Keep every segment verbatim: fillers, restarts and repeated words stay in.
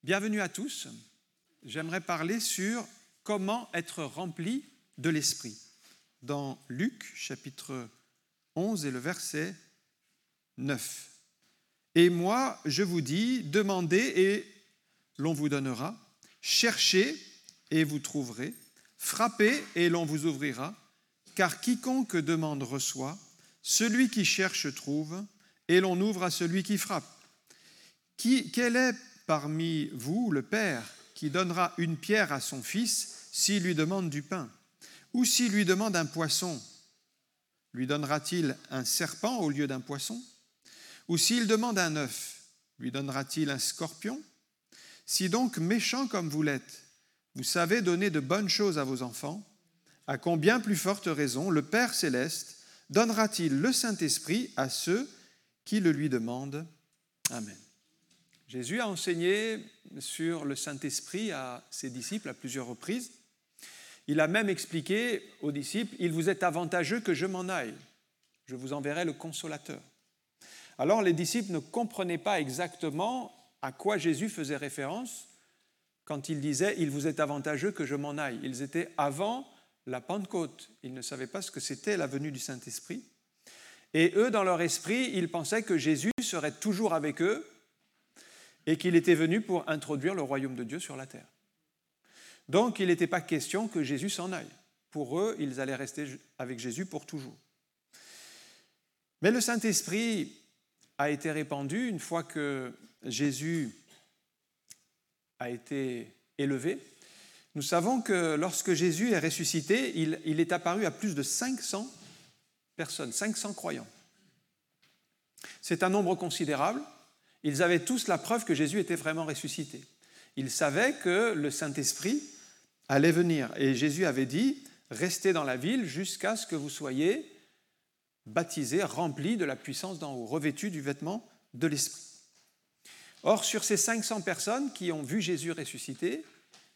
Bienvenue à tous. J'aimerais parler sur comment être rempli de l'Esprit. Dans Luc, chapitre onze et le verset neuf. Et moi, je vous dis, demandez et l'on vous donnera, cherchez et vous trouverez, frappez et l'on vous ouvrira, car quiconque demande reçoit, celui qui cherche trouve, et l'on ouvre à celui qui frappe. Qui, quel est parmi vous le père qui donnera une pierre à son fils s'il lui demande du pain? Ou s'il lui demande un poisson, lui donnera-t-il un serpent au lieu d'un poisson? Ou s'il demande un œuf, lui donnera-t-il un scorpion? Si donc, méchants comme vous l'êtes, vous savez donner de bonnes choses à vos enfants, à combien plus forte raison le Père céleste donnera-t-il le Saint-Esprit à ceux qui le lui demandent? Amen. Jésus a enseigné sur le Saint-Esprit à ses disciples à plusieurs reprises. Il a même expliqué aux disciples, « Il vous est avantageux que je m'en aille. Je vous enverrai le Consolateur. » Alors les disciples ne comprenaient pas exactement à quoi Jésus faisait référence quand il disait « Il vous est avantageux que je m'en aille ». Ils étaient avant la Pentecôte. Ils ne savaient pas ce que c'était la venue du Saint-Esprit. Et eux, dans leur esprit, ils pensaient que Jésus serait toujours avec eux et qu'il était venu pour introduire le royaume de Dieu sur la terre. Donc, il n'était pas question que Jésus s'en aille. Pour eux, ils allaient rester avec Jésus pour toujours. Mais le Saint-Esprit a été répandu une fois que Jésus a été élevé. Nous savons que lorsque Jésus est ressuscité, il, il est apparu à plus de cinq cents personnes, cinq cents croyants. C'est un nombre considérable. Ils avaient tous la preuve que Jésus était vraiment ressuscité. Ils savaient que le Saint-Esprit allait venir. Et Jésus avait dit, restez dans la ville jusqu'à ce que vous soyez baptisés, remplis de la puissance d'en haut, revêtus du vêtement de l'Esprit. Or, sur ces cinq cents personnes qui ont vu Jésus ressuscité,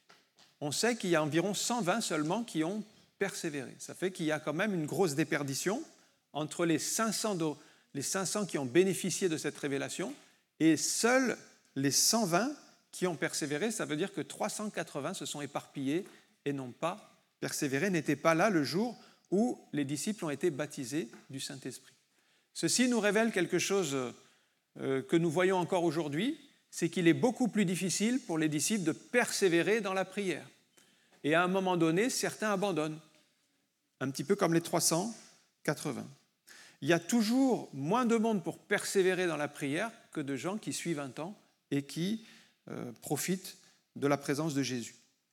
on sait qu'il y a environ cent vingt seulement qui ont persévéré. Ça fait qu'il y a quand même une grosse déperdition entre les cinq cents, de, les cinq cents qui ont bénéficié de cette révélation et seuls les cent vingt qui ont persévéré. Ça veut dire que trois cent quatre-vingts se sont éparpillés et n'ont pas persévéré, n'étaient pas là le jour où les disciples ont été baptisés du Saint-Esprit. Ceci nous révèle quelque chose euh, que nous voyons encore aujourd'hui, c'est qu'il est beaucoup plus difficile pour les disciples de persévérer dans la prière. Et à un moment donné, certains abandonnent, un petit peu comme les trois cent quatre-vingts. Il y a toujours moins de monde pour persévérer dans la prière que de gens qui suivent un temps et qui euh, profitent de la présence de Jésus.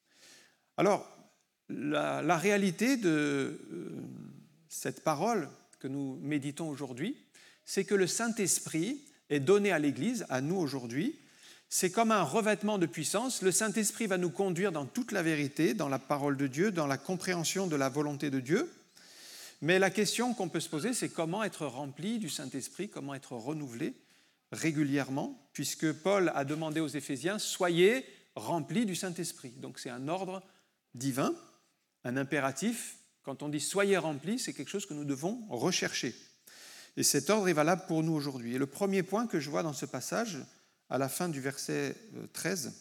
Alors, la, la réalité de euh, cette parole que nous méditons aujourd'hui, c'est que le Saint-Esprit est donné à l'Église, à nous aujourd'hui. C'est comme un revêtement de puissance. Le Saint-Esprit va nous conduire dans toute la vérité, dans la parole de Dieu, dans la compréhension de la volonté de Dieu. Mais la question qu'on peut se poser, c'est comment être rempli du Saint-Esprit, comment être renouvelé régulièrement, puisque Paul a demandé aux Éphésiens « Soyez remplis du Saint-Esprit ». Donc c'est un ordre divin, un impératif. Quand on dit « Soyez remplis », c'est quelque chose que nous devons rechercher. Et cet ordre est valable pour nous aujourd'hui. Et le premier point que je vois dans ce passage, à la fin du verset treize,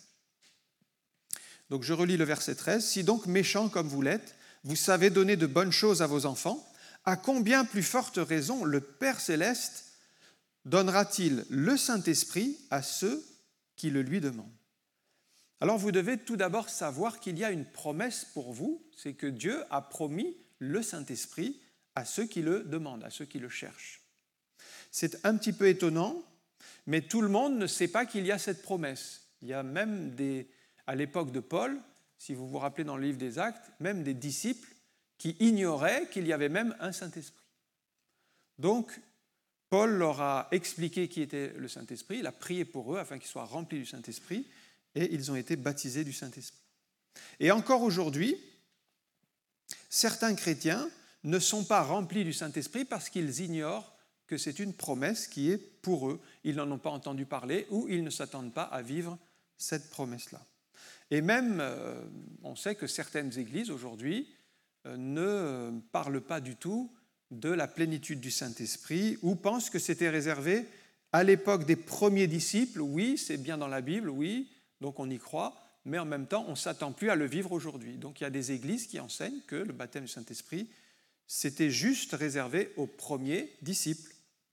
donc je relis le verset treize, « Si donc méchants comme vous l'êtes, vous savez donner de bonnes choses à vos enfants, à combien plus forte raison le Père céleste donnera-t-il le Saint-Esprit à ceux qui le lui demandent ?» Alors vous devez tout d'abord savoir qu'il y a une promesse pour vous, c'est que Dieu a promis le Saint-Esprit à ceux qui le demandent, à ceux qui le cherchent. C'est un petit peu étonnant, mais tout le monde ne sait pas qu'il y a cette promesse. Il y a même des, à l'époque de Paul, si vous vous rappelez dans le livre des Actes, même des disciples qui ignoraient qu'il y avait même un Saint-Esprit. Donc, Paul leur a expliqué qui était le Saint-Esprit, il a prié pour eux afin qu'ils soient remplis du Saint-Esprit, et ils ont été baptisés du Saint-Esprit. Et encore aujourd'hui, certains chrétiens ne sont pas remplis du Saint-Esprit parce qu'ils ignorent que c'est une promesse qui est pour eux. Ils n'en ont pas entendu parler ou ils ne s'attendent pas à vivre cette promesse-là. Et même, euh, on sait que certaines églises aujourd'hui euh, ne parlent pas du tout de la plénitude du Saint-Esprit ou pensent que c'était réservé à l'époque des premiers disciples. Oui, c'est bien dans la Bible, oui, donc on y croit, mais en même temps, on ne s'attend plus à le vivre aujourd'hui. Donc il y a des églises qui enseignent que le baptême du Saint-Esprit, c'était juste réservé aux premiers disciples.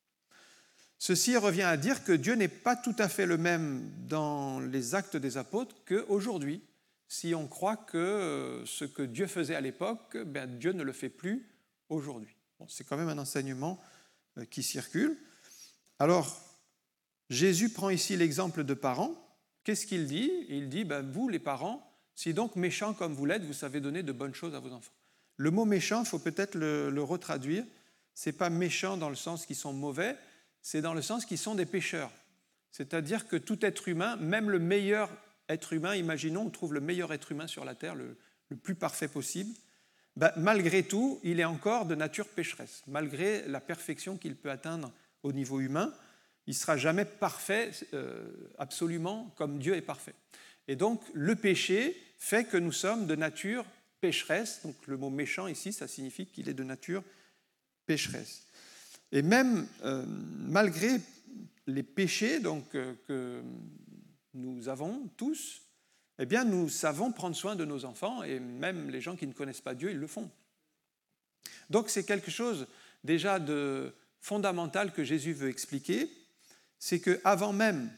Ceci revient à dire que Dieu n'est pas tout à fait le même dans les actes des apôtres qu'aujourd'hui. Si on croit que ce que Dieu faisait à l'époque, ben Dieu ne le fait plus aujourd'hui. Bon, c'est quand même un enseignement qui circule. Alors, Jésus prend ici l'exemple de parents. Qu'est-ce qu'il dit? Il dit, ben, vous les parents, si donc méchants comme vous l'êtes, vous savez donner de bonnes choses à vos enfants. Le mot méchant, il faut peut-être le, le retraduire. Ce n'est pas méchant dans le sens qu'ils sont mauvais, c'est dans le sens qu'ils sont des pécheurs. C'est-à-dire que tout être humain, même le meilleur être humain, imaginons, on trouve le meilleur être humain sur la terre, le, le plus parfait possible, ben, malgré tout, il est encore de nature pécheresse. Malgré la perfection qu'il peut atteindre au niveau humain, il ne sera jamais parfait, euh, absolument comme Dieu est parfait. Et donc, le péché fait que nous sommes de nature pécheresse. Donc, le mot méchant ici, ça signifie qu'il est de nature pécheresse. Et même euh, malgré les péchés donc, euh, que nous avons tous, eh bien, nous savons prendre soin de nos enfants, et même les gens qui ne connaissent pas Dieu, ils le font. Donc, c'est quelque chose déjà de fondamental que Jésus veut expliquer, c'est qu'avant même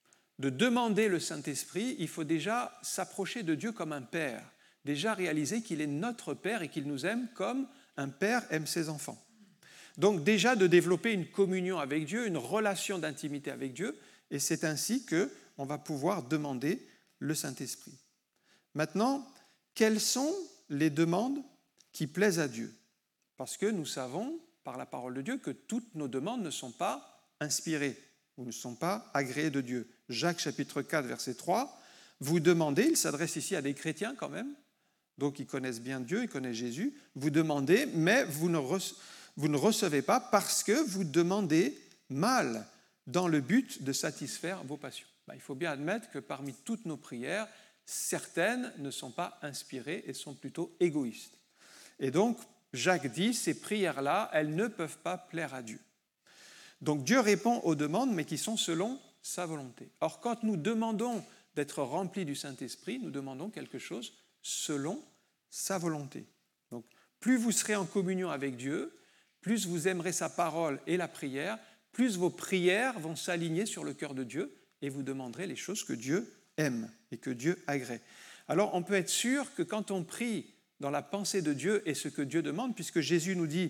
de demander le Saint-Esprit, il faut déjà s'approcher de Dieu comme un père, déjà réaliser qu'il est notre père et qu'il nous aime comme un père aime ses enfants. Donc déjà de développer une communion avec Dieu, une relation d'intimité avec Dieu, et c'est ainsi qu'on va pouvoir demander le Saint-Esprit. Maintenant, quelles sont les demandes qui plaisent à Dieu? Parce que nous savons, par la parole de Dieu, que toutes nos demandes ne sont pas inspirées ou ne sont pas agréées de Dieu. Jacques chapitre quatre, verset trois, vous demandez, il s'adresse ici à des chrétiens quand même, donc ils connaissent bien Dieu, ils connaissent Jésus, vous demandez, mais vous ne recevez Vous ne recevez pas parce que vous demandez mal dans le but de satisfaire vos passions. Ben, il faut bien admettre que parmi toutes nos prières, certaines ne sont pas inspirées et sont plutôt égoïstes. Et donc, Jacques dit, ces prières-là, elles ne peuvent pas plaire à Dieu. Donc Dieu répond aux demandes, mais qui sont selon sa volonté. Or, quand nous demandons d'être remplis du Saint-Esprit, nous demandons quelque chose selon sa volonté. Donc, plus vous serez en communion avec Dieu, plus vous aimerez sa parole et la prière, plus vos prières vont s'aligner sur le cœur de Dieu et vous demanderez les choses que Dieu aime et que Dieu agrée. Alors on peut être sûr que quand on prie dans la pensée de Dieu et ce que Dieu demande, puisque Jésus nous dit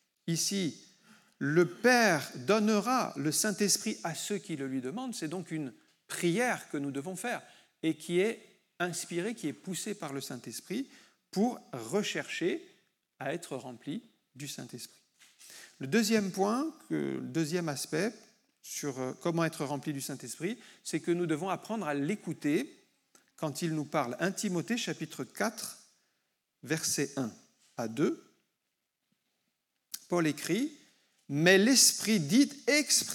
ici, le Père donnera le Saint-Esprit à ceux qui le lui demandent, c'est donc une prière que nous devons faire et qui est inspirée, qui est poussée par le Saint-Esprit pour rechercher à être rempli du Saint-Esprit. Le deuxième point, le deuxième aspect sur comment être rempli du Saint-Esprit, c'est que nous devons apprendre à l'écouter quand il nous parle. premier Timothée chapitre quatre, versets un à deux. Paul écrit « Mais l'Esprit dit expressément ».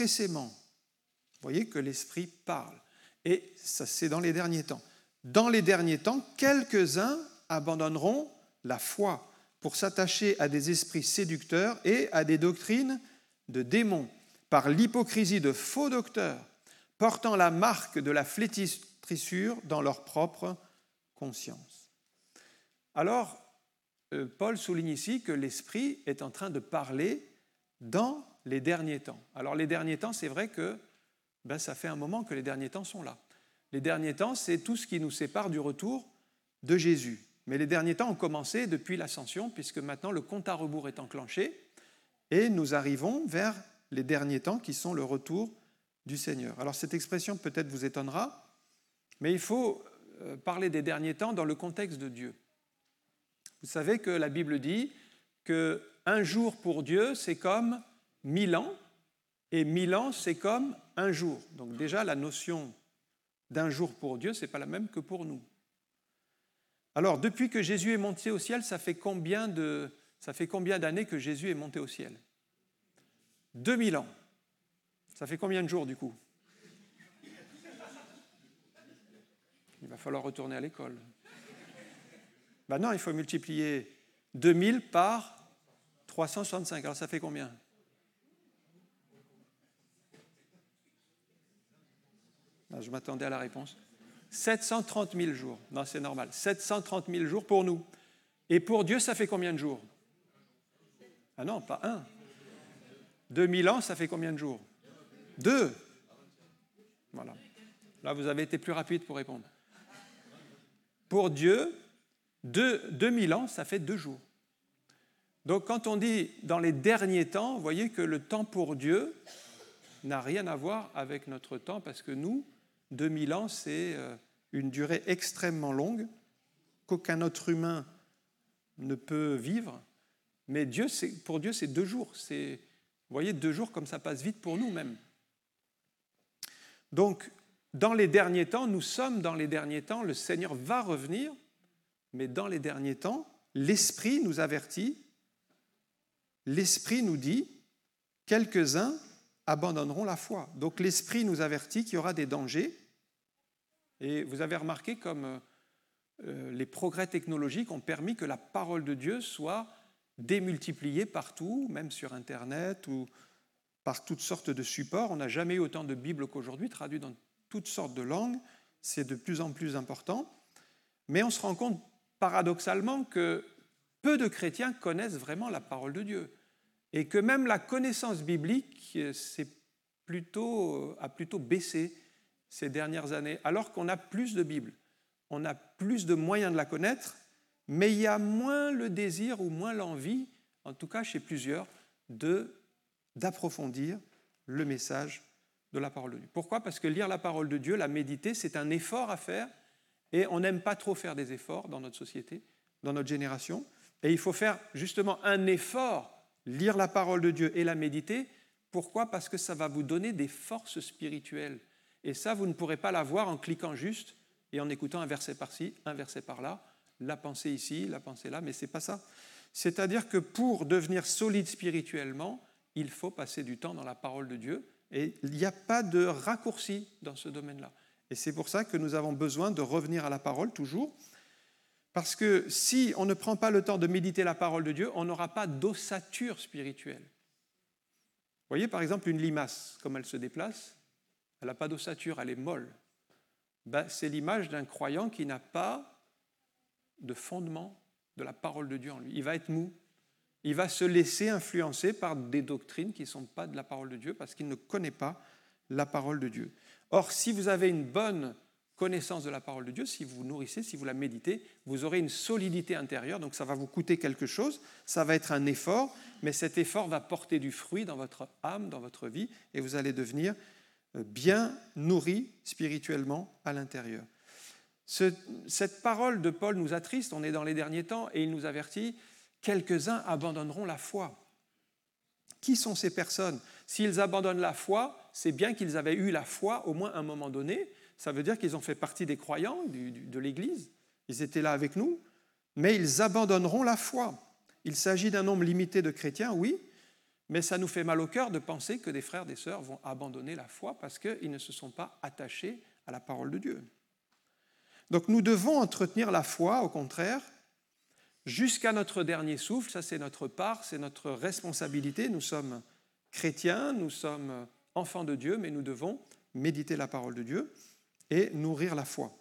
Vous voyez que l'Esprit parle. Et ça, c'est dans les derniers temps. Dans les derniers temps, quelques-uns abandonneront la foi pour s'attacher à des esprits séducteurs et à des doctrines de démons, par l'hypocrisie de faux docteurs, portant la marque de la flétrissure dans leur propre conscience. Alors, Paul souligne ici que l'Esprit est en train de parler dans les derniers temps. Alors, les derniers temps, c'est vrai que ben, ça fait un moment que les derniers temps sont là. Les derniers temps, c'est tout ce qui nous sépare du retour de Jésus. Mais les derniers temps ont commencé depuis l'Ascension, puisque maintenant le compte à rebours est enclenché, et nous arrivons vers les derniers temps qui sont le retour du Seigneur. Alors cette expression peut-être vous étonnera, mais il faut parler des derniers temps dans le contexte de Dieu. Vous savez que la Bible dit qu'un jour pour Dieu, c'est comme mille ans, et mille ans, c'est comme un jour. Donc déjà, la notion d'un jour pour Dieu, ce n'est pas la même que pour nous. Alors, depuis que Jésus est monté au ciel, ça fait combien de, ça fait combien d'années que Jésus est monté au ciel? deux mille ans. Ça fait combien de jours, du coup? Il va falloir retourner à l'école. Ben non, il faut multiplier deux mille par trois cent soixante-cinq. Alors, ça fait combien? Là, je m'attendais à la réponse. sept cent trente mille jours. Non, c'est normal. sept cent trente mille jours pour nous. Et pour Dieu, ça fait combien de jours? Ah non, pas un. deux mille ans, ça fait combien de jours? Deux. Voilà. Là, vous avez été plus rapide pour répondre. Pour Dieu, deux, deux mille ans, ça fait deux jours. Donc, quand on dit dans les derniers temps, vous voyez que le temps pour Dieu n'a rien à voir avec notre temps, parce que nous, deux mille ans, c'est une durée extrêmement longue qu'aucun autre humain ne peut vivre. Mais Dieu, c'est, pour Dieu, c'est deux jours. C'est, vous voyez, deux jours comme ça passe vite pour nous même. Donc, dans les derniers temps, nous sommes dans les derniers temps, le Seigneur va revenir, mais dans les derniers temps, l'Esprit nous avertit, l'Esprit nous dit, quelques-uns abandonneront la foi. Donc l'Esprit nous avertit qu'il y aura des dangers. Et vous avez remarqué comme euh, les progrès technologiques ont permis que la parole de Dieu soit démultipliée partout, même sur Internet ou par toutes sortes de supports. On n'a jamais eu autant de Bibles qu'aujourd'hui, traduites dans toutes sortes de langues. C'est de plus en plus important. Mais on se rend compte paradoxalement que peu de chrétiens connaissent vraiment la parole de Dieu. Et que même la connaissance biblique c'est plutôt, a plutôt baissé ces dernières années, alors qu'on a plus de Bibles, on a plus de moyens de la connaître, mais il y a moins le désir ou moins l'envie, en tout cas chez plusieurs, de, d'approfondir le message de la parole de Dieu. Pourquoi ? Parce que lire la parole de Dieu, la méditer, c'est un effort à faire, et on n'aime pas trop faire des efforts dans notre société, dans notre génération, et il faut faire justement un effort, lire la parole de Dieu et la méditer. Pourquoi ? Parce que ça va vous donner des forces spirituelles. Et ça, vous ne pourrez pas l'avoir en cliquant juste et en écoutant un verset par-ci, un verset par-là, la pensée ici, la pensée là, mais ce n'est pas ça. C'est-à-dire que pour devenir solide spirituellement, il faut passer du temps dans la parole de Dieu et il n'y a pas de raccourci dans ce domaine-là. Et c'est pour ça que nous avons besoin de revenir à la parole toujours. Parce que si on ne prend pas le temps de méditer la parole de Dieu, on n'aura pas d'ossature spirituelle. Vous voyez par exemple une limace, comme elle se déplace, elle n'a pas d'ossature, elle est molle. Ben, c'est l'image d'un croyant qui n'a pas de fondement de la parole de Dieu en lui. Il va être mou, il va se laisser influencer par des doctrines qui ne sont pas de la parole de Dieu parce qu'il ne connaît pas la parole de Dieu. Or, si vous avez une bonne connaissance de la parole de Dieu, si vous vous nourrissez, si vous la méditez, vous aurez une solidité intérieure, donc ça va vous coûter quelque chose, ça va être un effort, mais cet effort va porter du fruit dans votre âme, dans votre vie, et vous allez devenir bien nourri spirituellement à l'intérieur. Ce, cette parole de Paul nous attriste, on est dans les derniers temps, et il nous avertit, quelques-uns abandonneront la foi. Qui sont ces personnes ? S'ils abandonnent la foi, c'est bien qu'ils avaient eu la foi au moins à un moment donné. Ça veut dire qu'ils ont fait partie des croyants du, du, de l'Église. Ils étaient là avec nous, mais ils abandonneront la foi. Il s'agit d'un nombre limité de chrétiens, oui, mais ça nous fait mal au cœur de penser que des frères et des sœurs vont abandonner la foi parce qu'ils ne se sont pas attachés à la parole de Dieu. Donc nous devons entretenir la foi, au contraire, jusqu'à notre dernier souffle. Ça, c'est notre part, c'est notre responsabilité. Nous sommes chrétiens, nous sommes enfants de Dieu, mais nous devons méditer la parole de Dieu et nourrir la foi.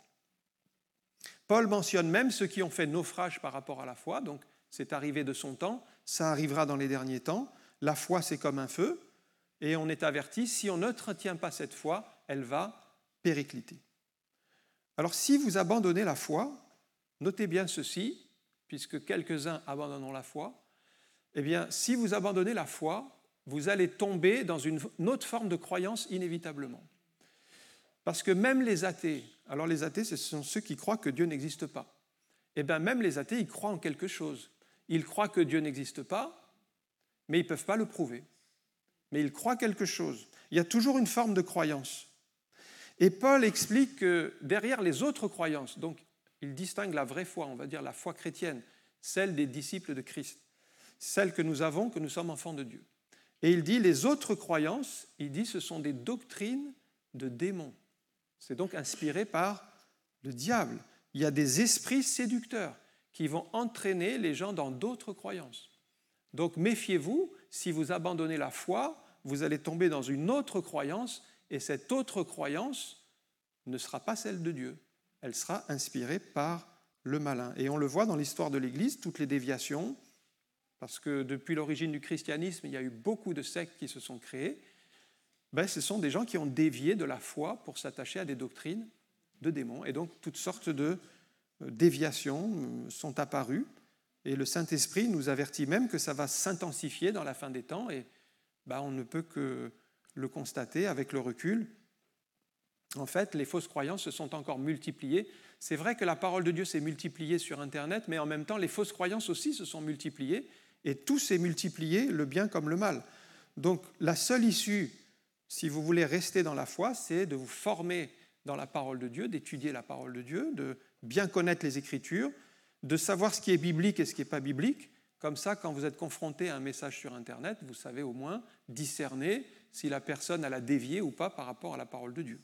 Paul mentionne même ceux qui ont fait naufrage par rapport à la foi, donc c'est arrivé de son temps, ça arrivera dans les derniers temps. La foi, c'est comme un feu, et on est averti, si on n'entretient pas cette foi, elle va péricliter. Alors si vous abandonnez la foi, notez bien ceci, puisque quelques-uns abandonneront la foi, eh bien, si vous abandonnez la foi, vous allez tomber dans une autre forme de croyance inévitablement. Parce que même les athées, alors les athées, ce sont ceux qui croient que Dieu n'existe pas. Eh bien, même les athées, ils croient en quelque chose. Ils croient que Dieu n'existe pas, mais ils ne peuvent pas le prouver. Mais ils croient quelque chose. Il y a toujours une forme de croyance. Et Paul explique que derrière les autres croyances, donc il distingue la vraie foi, on va dire la foi chrétienne, celle des disciples de Christ, celle que nous avons, que nous sommes enfants de Dieu. Et il dit, les autres croyances, il dit, ce sont des doctrines de démons. C'est donc inspiré par le diable. Il y a des esprits séducteurs qui vont entraîner les gens dans d'autres croyances. Donc méfiez-vous, si vous abandonnez la foi, vous allez tomber dans une autre croyance, et cette autre croyance ne sera pas celle de Dieu. elle sera inspirée par le malin. Et on le voit dans l'histoire de l'Église, toutes les déviations, parce que depuis l'origine du christianisme, il y a eu beaucoup de sectes qui se sont créées, ben, ce sont des gens qui ont dévié de la foi pour s'attacher à des doctrines de démons. Et donc, toutes sortes de déviations sont apparues. Et le Saint-Esprit nous avertit même que ça va s'intensifier dans la fin des temps. Et ben, on ne peut que le constater avec le recul. En fait, les fausses croyances se sont encore multipliées. C'est vrai que la parole de Dieu s'est multipliée sur Internet, mais en même temps, les fausses croyances aussi se sont multipliées. Et tout s'est multiplié, le bien comme le mal. Donc, la seule issue, si vous voulez rester dans la foi, c'est de vous former dans la parole de Dieu, d'étudier la parole de Dieu, de bien connaître les Écritures, de savoir ce qui est biblique et ce qui n'est pas biblique. Comme ça, quand vous êtes confronté à un message sur Internet, vous savez au moins discerner si la personne elle a dévié ou pas par rapport à la parole de Dieu.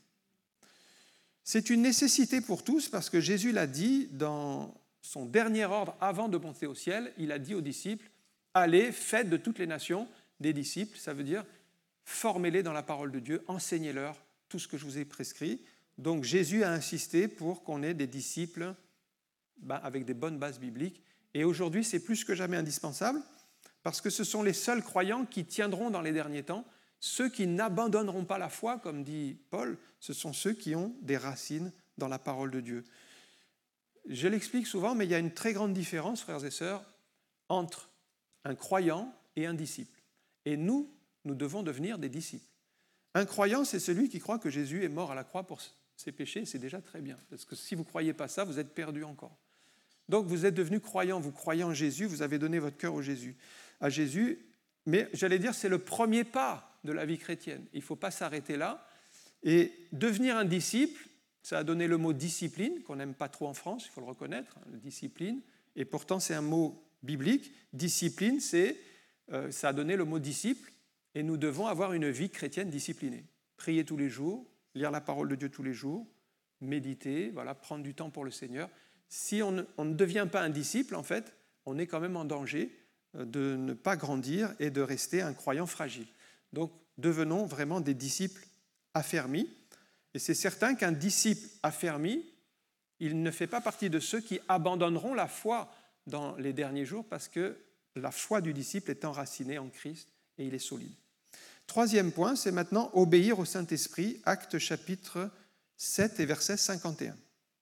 C'est une nécessité pour tous parce que Jésus l'a dit dans son dernier ordre avant de monter au ciel. Il a dit aux disciples, allez, faites de toutes les nations des disciples. Ça veut dire, formez-les dans la parole de Dieu, enseignez-leur tout ce que je vous ai prescrit. Donc Jésus a insisté pour qu'on ait des disciples ben, avec des bonnes bases bibliques. Et aujourd'hui, c'est plus que jamais indispensable parce que ce sont les seuls croyants qui tiendront dans les derniers temps. Ceux qui n'abandonneront pas la foi, comme dit Paul, ce sont ceux qui ont des racines dans la parole de Dieu. Je l'explique souvent, mais il y a une très grande différence, frères et sœurs, entre un croyant et un disciple. Et nous, nous devons devenir des disciples. Un croyant, c'est celui qui croit que Jésus est mort à la croix pour ses péchés, c'est déjà très bien. Parce que si vous ne croyez pas ça, vous êtes perdu encore. Donc vous êtes devenu croyant, vous croyez en Jésus, vous avez donné votre cœur au Jésus, à Jésus. Mais j'allais dire, c'est le premier pas de la vie chrétienne. Il ne faut pas s'arrêter là. Et devenir un disciple, ça a donné le mot discipline, qu'on n'aime pas trop en France, il faut le reconnaître, hein, discipline. Et pourtant, c'est un mot biblique. Discipline, c'est, euh, ça a donné le mot disciple. Et nous devons avoir une vie chrétienne disciplinée. Prier tous les jours, lire la parole de Dieu tous les jours, méditer, voilà, prendre du temps pour le Seigneur. Si on ne, on ne devient pas un disciple, en fait, on est quand même en danger de ne pas grandir et de rester un croyant fragile. Donc, devenons vraiment des disciples affermis. Et c'est certain qu'un disciple affermi, il ne fait pas partie de ceux qui abandonneront la foi dans les derniers jours parce que la foi du disciple est enracinée en Christ et il est solide. Troisième point, c'est maintenant obéir au Saint-Esprit, Actes chapitre sept et verset cinquante et un.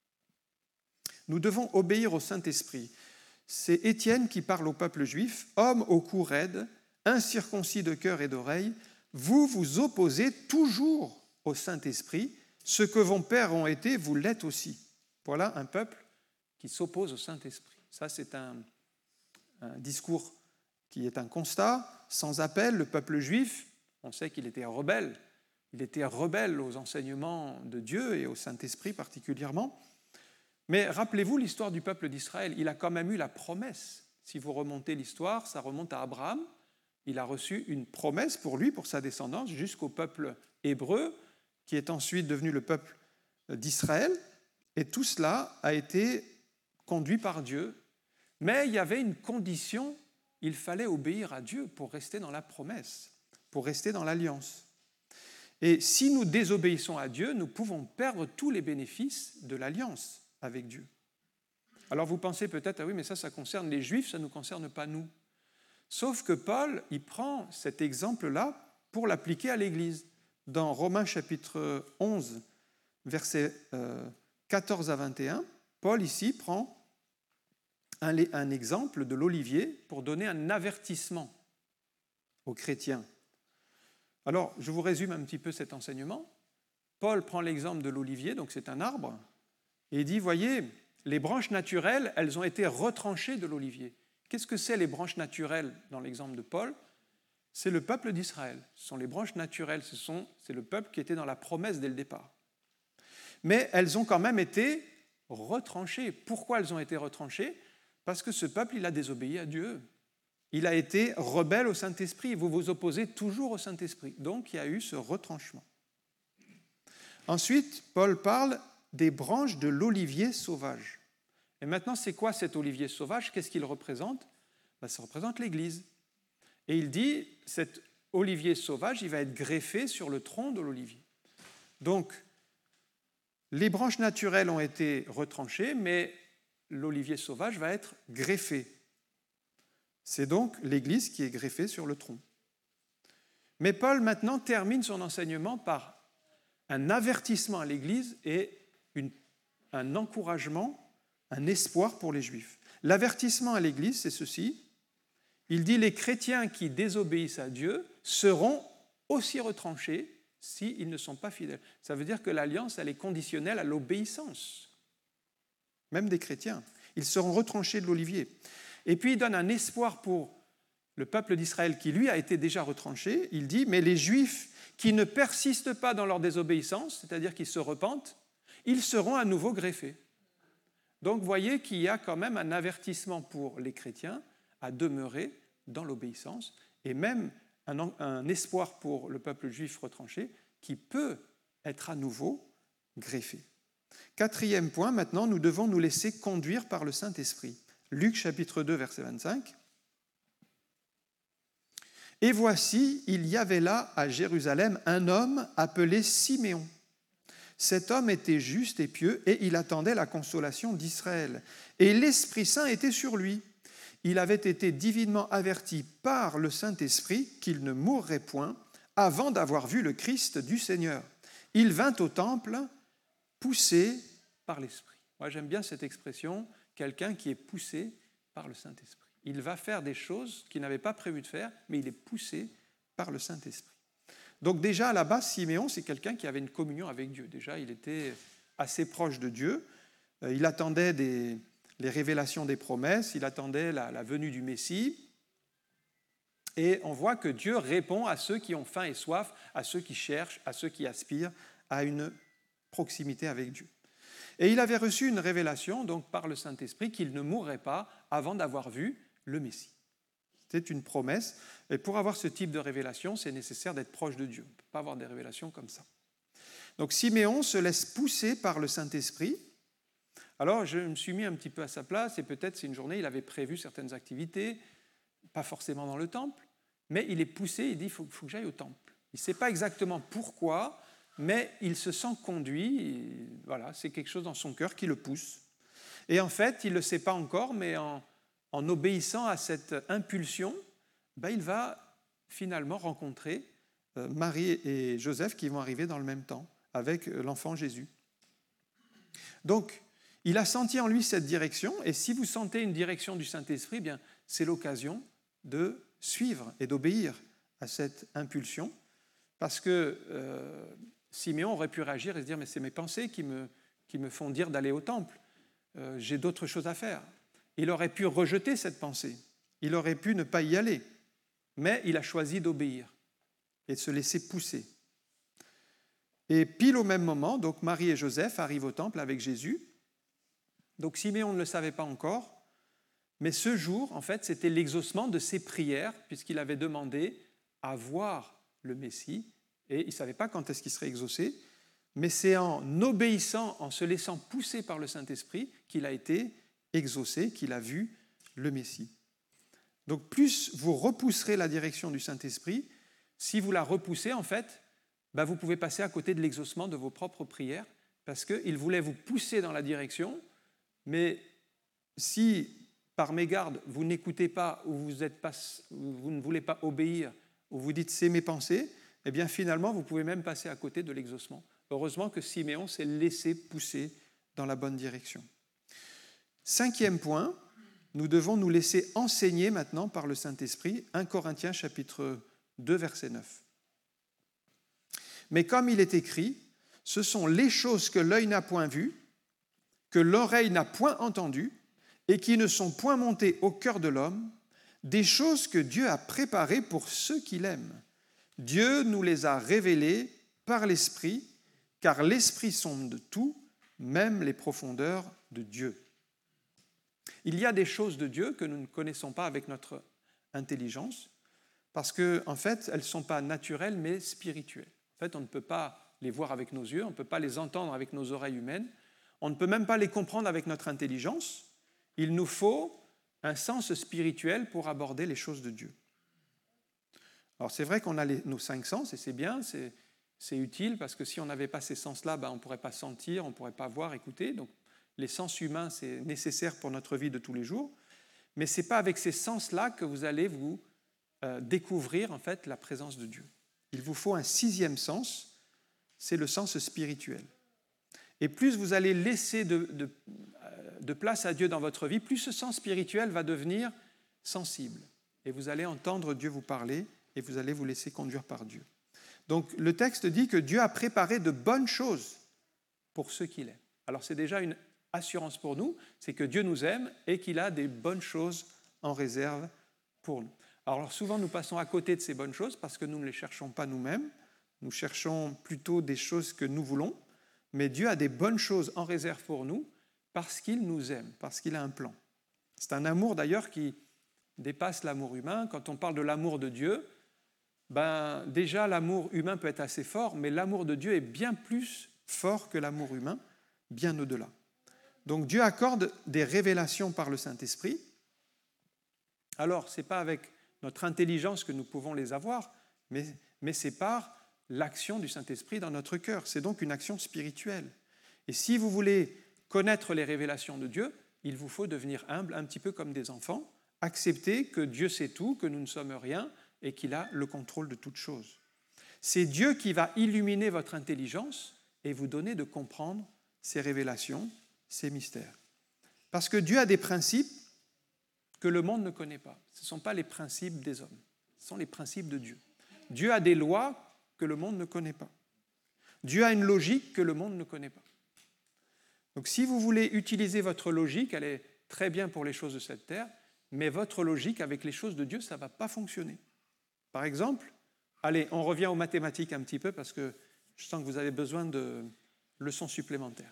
Nous devons obéir au Saint-Esprit. C'est Étienne qui parle au peuple juif, « Hommes au cou raide, incirconcis de cœur et d'oreille, vous vous opposez toujours au Saint-Esprit, ce que vos pères ont été, vous l'êtes aussi. » Voilà un peuple qui s'oppose au Saint-Esprit. Ça, c'est un, un discours qui est un constat, sans appel. Le peuple juif, on sait qu'il était rebelle. Il était rebelle aux enseignements de Dieu et au Saint-Esprit particulièrement. Mais rappelez-vous l'histoire du peuple d'Israël. Il a quand même eu la promesse. Si vous remontez l'histoire, ça remonte à Abraham. Il a reçu une promesse pour lui, pour sa descendance, jusqu'au peuple hébreu, qui est ensuite devenu le peuple d'Israël. Et tout cela a été conduit par Dieu. Mais il y avait une condition, il fallait obéir à Dieu pour rester dans la promesse, pour rester dans l'alliance. Et si nous désobéissons à Dieu, nous pouvons perdre tous les bénéfices de l'alliance avec Dieu. Alors vous pensez peut-être, ah oui, mais ça, ça concerne les Juifs, ça ne nous concerne pas nous. Sauf que Paul, il prend cet exemple-là pour l'appliquer à l'Église. Dans Romains chapitre onze, versets quatorze à vingt et un, Paul ici prend un, un exemple de l'olivier pour donner un avertissement aux chrétiens. Alors, je vous résume un petit peu cet enseignement. Paul prend l'exemple de l'olivier, donc c'est un arbre, et il dit, voyez, les branches naturelles, elles ont été retranchées de l'olivier. Qu'est-ce que c'est les branches naturelles dans l'exemple de Paul ? C'est le peuple d'Israël. Ce sont les branches naturelles, ce sont, c'est le peuple qui était dans la promesse dès le départ. Mais elles ont quand même été retranchées. Pourquoi elles ont été retranchées ? Parce que ce peuple, il a désobéi à Dieu. Il a été rebelle au Saint-Esprit. Vous vous opposez toujours au Saint-Esprit. Donc, il y a eu ce retranchement. Ensuite, Paul parle des branches de l'olivier sauvage. Et maintenant, c'est quoi cet olivier sauvage ? Qu'est-ce qu'il représente ? Ben, ça représente l'Église. Et il dit, cet olivier sauvage, il va être greffé sur le tronc de l'olivier. Donc, Les branches naturelles ont été retranchées, mais l'olivier sauvage va être greffé. C'est donc l'Église qui est greffée sur le tronc. Mais Paul maintenant termine son enseignement par un avertissement à l'Église et une, un encouragement, un espoir pour les Juifs. L'avertissement à l'Église, c'est ceci. Il dit « Les chrétiens qui désobéissent à Dieu seront aussi retranchés s'ils ne sont pas fidèles. » Ça veut dire que l'alliance, elle est conditionnelle à l'obéissance, même des chrétiens. Ils seront retranchés de l'olivier. Et puis il donne un espoir pour le peuple d'Israël qui, lui, a été déjà retranché. Il dit « Mais les Juifs qui ne persistent pas dans leur désobéissance, c'est-à-dire qui se repentent, ils seront à nouveau greffés. » Donc vous voyez qu'il y a quand même un avertissement pour les chrétiens à demeurer dans l'obéissance et même un, un espoir pour le peuple juif retranché qui peut être à nouveau greffé. Quatrième point, maintenant, nous devons nous laisser conduire par le Saint-Esprit. Luc chapitre deux, verset vingt-cinq. « Et voici, il y avait là à Jérusalem un homme appelé Siméon. Cet homme était juste et pieux et il attendait la consolation d'Israël. Et l'Esprit Saint était sur lui. Il avait été divinement averti par le Saint-Esprit qu'il ne mourrait point avant d'avoir vu le Christ du Seigneur. Il vint au temple poussé par l'Esprit. » Moi, j'aime bien cette expression, quelqu'un qui est poussé par le Saint-Esprit. Il va faire des choses qu'il n'avait pas prévu de faire, mais il est poussé par le Saint-Esprit. Donc déjà, à la base, Siméon, c'est quelqu'un qui avait une communion avec Dieu. Déjà, il était assez proche de Dieu. Il attendait des, les révélations des promesses, il attendait la, la venue du Messie. Et on voit que Dieu répond à ceux qui ont faim et soif, à ceux qui cherchent, à ceux qui aspirent à une proximité avec Dieu. Et il avait reçu une révélation, donc par le Saint-Esprit, qu'il ne mourrait pas avant d'avoir vu le Messie. C'était une promesse. Et pour avoir ce type de révélation, c'est nécessaire d'être proche de Dieu. On ne peut pas avoir des révélations comme ça. Donc Siméon se laisse pousser par le Saint-Esprit. Alors je me suis mis un petit peu à sa place et peut-être c'est une journée, il avait prévu certaines activités, pas forcément dans le temple, mais il est poussé, il dit il faut, faut que j'aille au temple. Il ne sait pas exactement pourquoi, mais il se sent conduit. Et voilà, c'est quelque chose dans son cœur qui le pousse. Et en fait, il ne le sait pas encore, mais en En obéissant à cette impulsion, ben il va finalement rencontrer Marie et Joseph qui vont arriver dans le même temps avec l'enfant Jésus. Donc, il a senti en lui cette direction, et si vous sentez une direction du Saint-Esprit, bien, c'est l'occasion de suivre et d'obéir à cette impulsion, parce que euh, Siméon aurait pu réagir et se dire « mais c'est mes pensées qui me, qui me font dire d'aller au temple, euh, j'ai d'autres choses à faire ». Il aurait pu rejeter cette pensée, il aurait pu ne pas y aller, mais il a choisi d'obéir et de se laisser pousser. Et pile au même moment, donc Marie et Joseph arrivent au temple avec Jésus. Donc Siméon ne le savait pas encore, mais ce jour, en fait, c'était l'exaucement de ses prières, puisqu'il avait demandé à voir le Messie, et il ne savait pas quand est-ce qu'il serait exaucé, mais c'est en obéissant, en se laissant pousser par le Saint-Esprit qu'il a été exaucé, qu'il a vu le Messie. Donc plus vous repousserez la direction du Saint-Esprit, si vous la repoussez, en fait, ben vous pouvez passer à côté de l'exaucement de vos propres prières, parce qu'il voulait vous pousser dans la direction, mais si, par mégarde, vous n'écoutez pas, ou vous, êtes pas, vous ne voulez pas obéir, ou vous dites « c'est mes pensées », eh bien finalement, vous pouvez même passer à côté de l'exaucement. Heureusement que Siméon s'est laissé pousser dans la bonne direction. Cinquième point, nous devons nous laisser enseigner maintenant par le Saint-Esprit, premier Corinthiens chapitre deux, verset neuf. « Mais comme il est écrit, ce sont les choses que l'œil n'a point vues, que l'oreille n'a point entendues, et qui ne sont point montées au cœur de l'homme, des choses que Dieu a préparées pour ceux qui l'aiment. Dieu nous les a révélées par l'Esprit, car l'Esprit sonde tout, même les profondeurs de Dieu. » Il y a des choses de Dieu que nous ne connaissons pas avec notre intelligence, parce qu'en en fait, elles ne sont pas naturelles, mais spirituelles. En fait, on ne peut pas les voir avec nos yeux, on ne peut pas les entendre avec nos oreilles humaines, on ne peut même pas les comprendre avec notre intelligence. Il nous faut un sens spirituel pour aborder les choses de Dieu. Alors c'est vrai qu'on a les, nos cinq sens, et c'est bien, c'est, C'est utile parce que si on n'avait pas ces sens-là, ben on ne pourrait pas sentir, on ne pourrait pas voir, écouter. Donc les sens humains, c'est nécessaire pour notre vie de tous les jours. Mais ce n'est pas avec ces sens-là que vous allez vous euh, découvrir en fait la présence de Dieu. Il vous faut un sixième sens, c'est le sens spirituel. Et plus vous allez laisser de, de, de place à Dieu dans votre vie, plus ce sens spirituel va devenir sensible. Et vous allez entendre Dieu vous parler et vous allez vous laisser conduire par Dieu. Donc le texte dit que Dieu a préparé de bonnes choses pour ceux qu'il aime. Alors c'est déjà une assurance pour nous, c'est que Dieu nous aime et qu'il a des bonnes choses en réserve pour nous. Alors souvent nous passons à côté de ces bonnes choses parce que nous ne les cherchons pas nous-mêmes, nous cherchons plutôt des choses que nous voulons, mais Dieu a des bonnes choses en réserve pour nous parce qu'il nous aime, parce qu'il a un plan. C'est un amour d'ailleurs qui dépasse l'amour humain. Quand on parle de l'amour de Dieu, ben, déjà l'amour humain peut être assez fort, mais l'amour de Dieu est bien plus fort que l'amour humain, bien au-delà. Donc Dieu accorde des révélations par le Saint-Esprit. Alors, ce n'est pas avec notre intelligence que nous pouvons les avoir, mais, mais c'est par l'action du Saint-Esprit dans notre cœur. C'est donc une action spirituelle. Et si vous voulez connaître les révélations de Dieu, il vous faut devenir humble, un petit peu comme des enfants, accepter que Dieu sait tout, que nous ne sommes rien, et qu'il a le contrôle de toutes choses. C'est Dieu qui va illuminer votre intelligence et vous donner de comprendre ces révélations, ces mystères. Parce que Dieu a des principes que le monde ne connaît pas. Ce ne sont pas les principes des hommes, ce sont les principes de Dieu. Dieu a des lois que le monde ne connaît pas. Dieu a une logique que le monde ne connaît pas. Donc si vous voulez utiliser votre logique, elle est très bien pour les choses de cette terre, mais votre logique avec les choses de Dieu, ça ne va pas fonctionner. Par exemple, allez, on revient aux mathématiques un petit peu parce que je sens que vous avez besoin de leçons supplémentaires.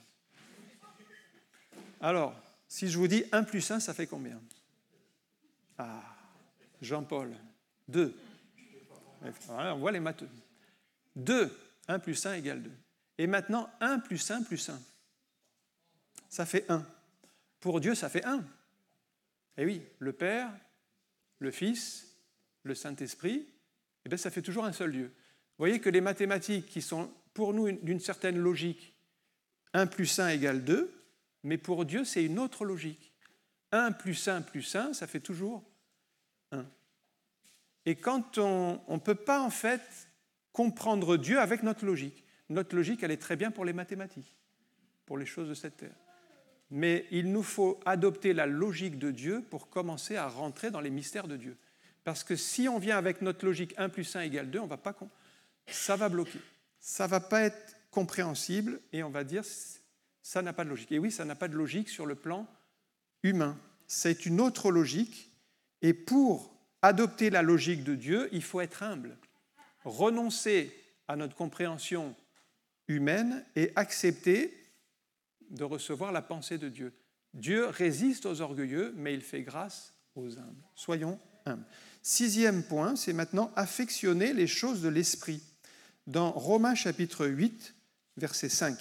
Alors, si je vous dis un plus un, ça fait combien? Ah, Jean-Paul, deux. Voilà, on voit les matheux. deux, un plus un égale deux. Et maintenant, un plus un plus un. Ça fait un. Pour Dieu, ça fait un. Et oui, le Père, le Fils, le Saint-Esprit, eh bien, ça fait toujours un seul Dieu. Vous voyez que les mathématiques qui sont pour nous d'une certaine logique, un plus un égale deux, mais pour Dieu, c'est une autre logique. un plus un plus un, ça fait toujours un. Et quand on ne peut pas en fait comprendre Dieu avec notre logique, notre logique, elle est très bien pour les mathématiques, pour les choses de cette terre. Mais il nous faut adopter la logique de Dieu pour commencer à rentrer dans les mystères de Dieu. Parce que si on vient avec notre logique un plus un égale deux, on va pas, ça va bloquer. Ça ne va pas être compréhensible et on va dire ça n'a pas de logique. Et oui, ça n'a pas de logique sur le plan humain. C'est une autre logique. Et pour adopter la logique de Dieu, il faut être humble. Renoncer à notre compréhension humaine et accepter de recevoir la pensée de Dieu. Dieu résiste aux orgueilleux, mais il fait grâce aux humbles. Soyons humbles. Sixième point, c'est maintenant affectionner les choses de l'esprit. Dans Romains chapitre huit, verset cinq.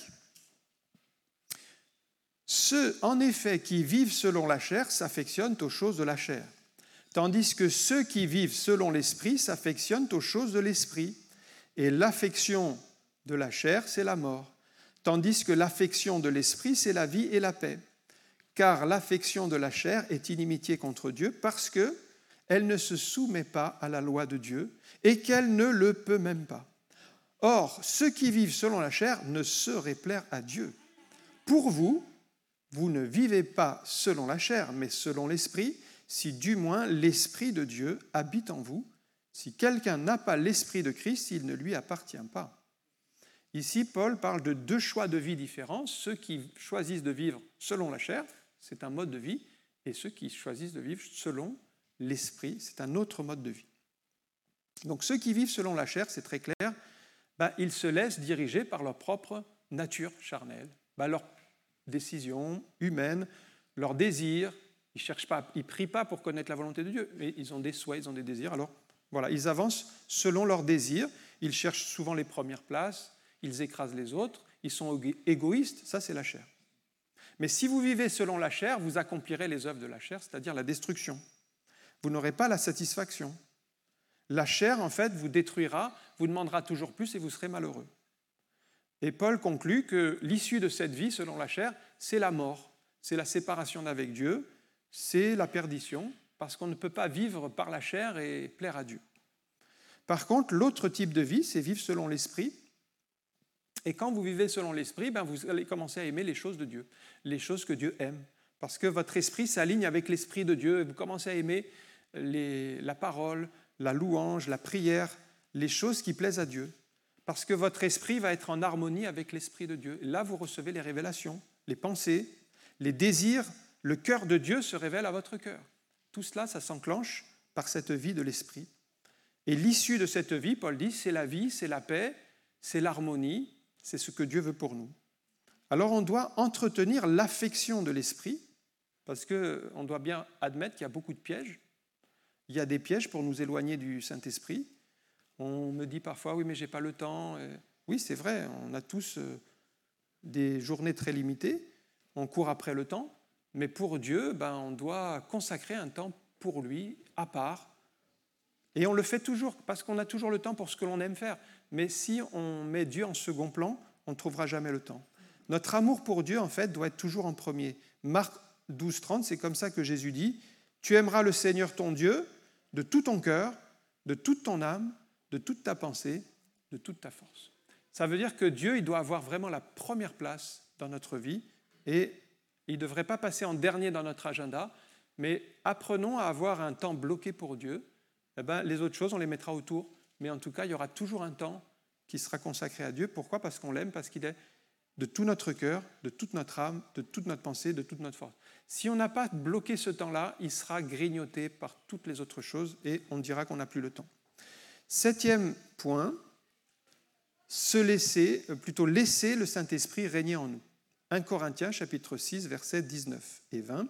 Ceux, en effet, qui vivent selon la chair s'affectionnent aux choses de la chair, tandis que ceux qui vivent selon l'esprit s'affectionnent aux choses de l'esprit. Et l'affection de la chair, c'est la mort, tandis que l'affection de l'esprit, c'est la vie et la paix. Car l'affection de la chair est inimitié contre Dieu parce qu'elle ne se soumet pas à la loi de Dieu et qu'elle ne le peut même pas. Or, ceux qui vivent selon la chair ne sauraient plaire à Dieu. Pour vous, vous ne vivez pas selon la chair, mais selon l'esprit, si du moins l'esprit de Dieu habite en vous. Si quelqu'un n'a pas l'esprit de Christ, il ne lui appartient pas. Ici, Paul parle de deux choix de vie différents. Ceux qui choisissent de vivre selon la chair, c'est un mode de vie, et ceux qui choisissent de vivre selon l'esprit, c'est un autre mode de vie. Donc ceux qui vivent selon la chair, c'est très clair, ben, ils se laissent diriger par leur propre nature charnelle, ben, leurs décisions humaines, leurs désirs. Ils cherchent pas, ils prient pas pour connaître la volonté de Dieu, mais ils ont des souhaits, ils ont des désirs. Alors voilà, ils avancent selon leurs désirs. Ils cherchent souvent les premières places, ils écrasent les autres, ils sont égoïstes. Ça, c'est la chair. Mais si vous vivez selon la chair, vous accomplirez les œuvres de la chair, c'est-à-dire la destruction. Vous n'aurez pas la satisfaction. la chair, en fait, vous détruira, vous demandera toujours plus et vous serez malheureux. Et Paul conclut que l'issue de cette vie, selon la chair, c'est la mort, c'est la séparation d'avec Dieu, c'est la perdition, parce qu'on ne peut pas vivre par la chair et plaire à Dieu. Par contre, l'autre type de vie, c'est vivre selon l'esprit. Et quand vous vivez selon l'esprit, ben vous allez commencer à aimer les choses de Dieu, les choses que Dieu aime, parce que votre esprit s'aligne avec l'esprit de Dieu et vous commencez à aimer les, la parole, la louange, la prière, les choses qui plaisent à Dieu, parce que votre esprit va être en harmonie avec l'esprit de Dieu. Et là, vous recevez les révélations, les pensées, les désirs, le cœur de Dieu se révèle à votre cœur. Tout cela, ça s'enclenche par cette vie de l'esprit. Et l'issue de cette vie, Paul dit, c'est la vie, c'est la paix, c'est l'harmonie, c'est ce que Dieu veut pour nous. Alors on doit entretenir l'affection de l'esprit, parce qu'on doit bien admettre qu'il y a beaucoup de pièges. Il y a des pièges pour nous éloigner du Saint-Esprit. On me dit parfois, oui, mais je n'ai pas le temps. Et oui, c'est vrai, on a tous des journées très limitées, on court après le temps, mais pour Dieu, ben, on doit consacrer un temps pour lui, à part. Et on le fait toujours, parce qu'on a toujours le temps pour ce que l'on aime faire. Mais si on met Dieu en second plan, on ne trouvera jamais le temps. Notre amour pour Dieu, en fait, doit être toujours en premier. Marc douze, trente, c'est comme ça que Jésus dit « Tu aimeras le Seigneur ton Dieu de tout ton cœur, de toute ton âme, de toute ta pensée, de toute ta force. » Ça veut dire que Dieu, il doit avoir vraiment la première place dans notre vie et il ne devrait pas passer en dernier dans notre agenda, mais apprenons à avoir un temps bloqué pour Dieu. Eh bien, les autres choses, on les mettra autour, mais en tout cas, il y aura toujours un temps qui sera consacré à Dieu. Pourquoi ? Parce qu'on l'aime, parce qu'il est de tout notre cœur, de toute notre âme, de toute notre pensée, de toute notre force. Si on n'a pas bloqué ce temps-là, il sera grignoté par toutes les autres choses et on dira qu'on n'a plus le temps. Septième point, se laisser, plutôt laisser le Saint-Esprit régner en nous. premier Corinthiens, chapitre six, versets dix-neuf et vingt.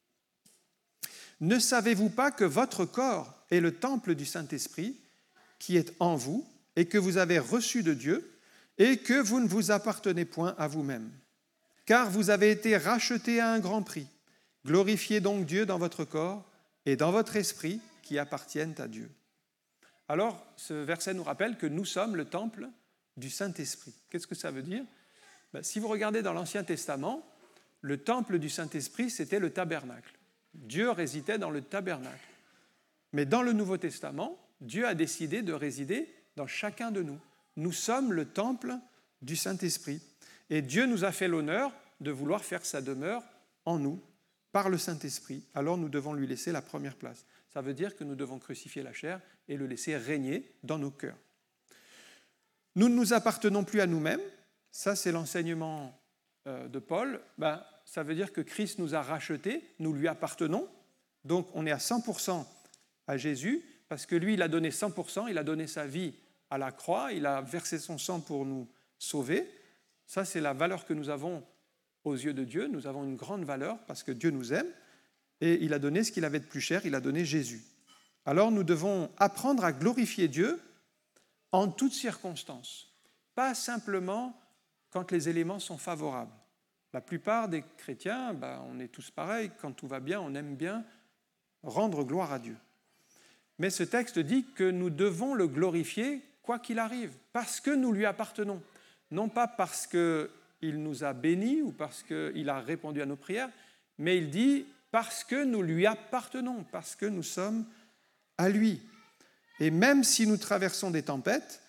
Ne savez-vous pas que votre corps est le temple du Saint-Esprit qui est en vous et que vous avez reçu de Dieu et que vous ne vous appartenez point à vous-même. Car vous avez été rachetés à un grand prix. Glorifiez donc Dieu dans votre corps et dans votre esprit qui appartiennent à Dieu. Alors, ce verset nous rappelle que nous sommes le temple du Saint-Esprit. Qu'est-ce que ça veut dire ? Ben, si vous regardez dans l'Ancien Testament, le temple du Saint-Esprit, c'était le tabernacle. Dieu résidait dans le tabernacle. Mais dans le Nouveau Testament, Dieu a décidé de résider dans chacun de nous. Nous sommes le temple du Saint-Esprit. Et Dieu nous a fait l'honneur de vouloir faire sa demeure en nous, par le Saint-Esprit. Alors nous devons lui laisser la première place. Ça veut dire que nous devons crucifier la chair et le laisser régner dans nos cœurs. Nous ne nous appartenons plus à nous-mêmes. Ça, c'est l'enseignement de Paul. Ben, ça veut dire que Christ nous a rachetés, nous lui appartenons. Donc on est à cent pour cent à Jésus, parce que lui, il a donné cent pour cent, il a donné sa vie à la croix, il a versé son sang pour nous sauver. Ça, c'est la valeur que nous avons aux yeux de Dieu. Nous avons une grande valeur parce que Dieu nous aime et il a donné ce qu'il avait de plus cher, il a donné Jésus. Alors nous devons apprendre à glorifier Dieu en toutes circonstances, pas simplement quand les éléments sont favorables. La plupart des chrétiens, ben, on est tous pareils, quand tout va bien, on aime bien rendre gloire à Dieu. Mais ce texte dit que nous devons le glorifier quoi qu'il arrive, parce que nous lui appartenons. Non pas parce qu'il nous a bénis ou parce qu'il a répondu à nos prières, mais il dit parce que nous lui appartenons, parce que nous sommes à lui. Et même si nous traversons des tempêtes,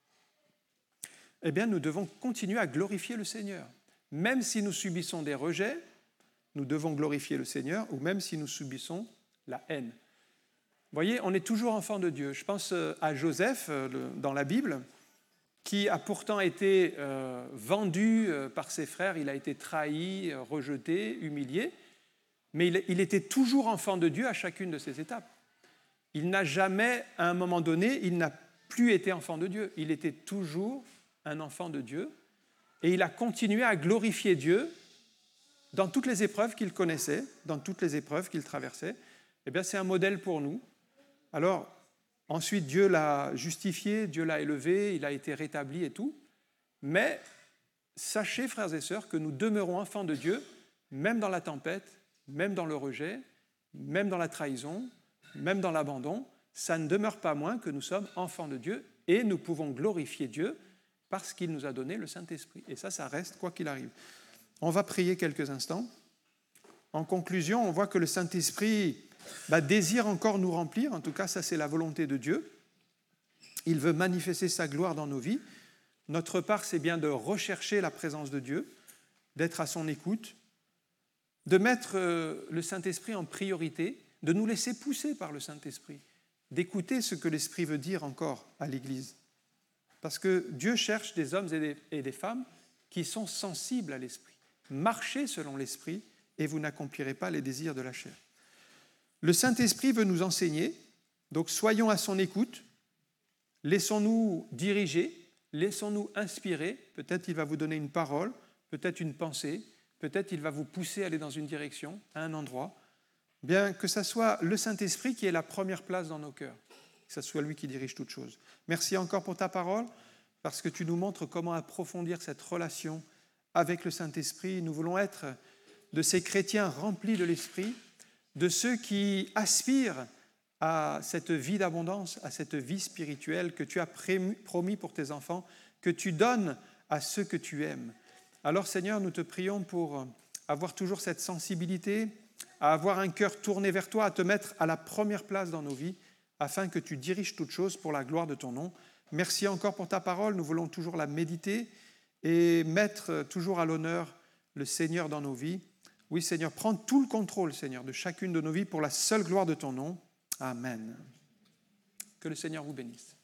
eh bien, nous devons continuer à glorifier le Seigneur. Même si nous subissons des rejets, nous devons glorifier le Seigneur, ou même si nous subissons la haine. Vous voyez, on est toujours enfant de Dieu. Je pense à Joseph dans la Bible, qui a pourtant été euh, vendu par ses frères, il a été trahi, rejeté, humilié, mais il, il était toujours enfant de Dieu à chacune de ces étapes. Il n'a jamais, à un moment donné, il n'a plus été enfant de Dieu. Il était toujours un enfant de Dieu et il a continué à glorifier Dieu dans toutes les épreuves qu'il connaissait, dans toutes les épreuves qu'il traversait. Eh bien, c'est un modèle pour nous. Alors, ensuite, Dieu l'a justifié, Dieu l'a élevé, il a été rétabli et tout. Mais sachez, frères et sœurs, que nous demeurons enfants de Dieu, même dans la tempête, même dans le rejet, même dans la trahison, même dans l'abandon. ça ne demeure pas moins que nous sommes enfants de Dieu et nous pouvons glorifier Dieu parce qu'il nous a donné le Saint-Esprit. Et ça, ça reste quoi qu'il arrive. On va prier quelques instants. En conclusion, on voit que le Saint-Esprit bah, désire encore nous remplir. En tout cas, ça, c'est la volonté de Dieu. Il veut manifester sa gloire dans nos vies. Notre part, c'est bien de rechercher la présence de Dieu, d'être à son écoute, de mettre le Saint-Esprit en priorité, de nous laisser pousser par le Saint-Esprit, d'écouter ce que l'Esprit veut dire encore à l'Église. Parce que Dieu cherche des hommes et des, et des femmes qui sont sensibles à l'Esprit. Marchez selon l'Esprit et vous n'accomplirez pas les désirs de la chair. Le Saint-Esprit veut nous enseigner, donc soyons à son écoute, laissons-nous diriger, laissons-nous inspirer, peut-être il va vous donner une parole, peut-être une pensée, peut-être il va vous pousser à aller dans une direction, à un endroit, bien que ce soit le Saint-Esprit qui ait la première place dans nos cœurs, que ce soit lui qui dirige toutes choses. Merci encore pour ta parole, parce que tu nous montres comment approfondir cette relation avec le Saint-Esprit. Nous voulons être de ces chrétiens remplis de l'Esprit, de ceux qui aspirent à cette vie d'abondance, à cette vie spirituelle que tu as promis pour tes enfants, que tu donnes à ceux que tu aimes. Alors Seigneur, nous te prions pour avoir toujours cette sensibilité, à avoir un cœur tourné vers toi, à te mettre à la première place dans nos vies, afin que tu diriges toutes choses pour la gloire de ton nom. Merci encore pour ta parole, nous voulons toujours la méditer et mettre toujours à l'honneur le Seigneur dans nos vies. Oui Seigneur, prends tout le contrôle Seigneur de chacune de nos vies pour la seule gloire de ton nom. Amen. Que le Seigneur vous bénisse.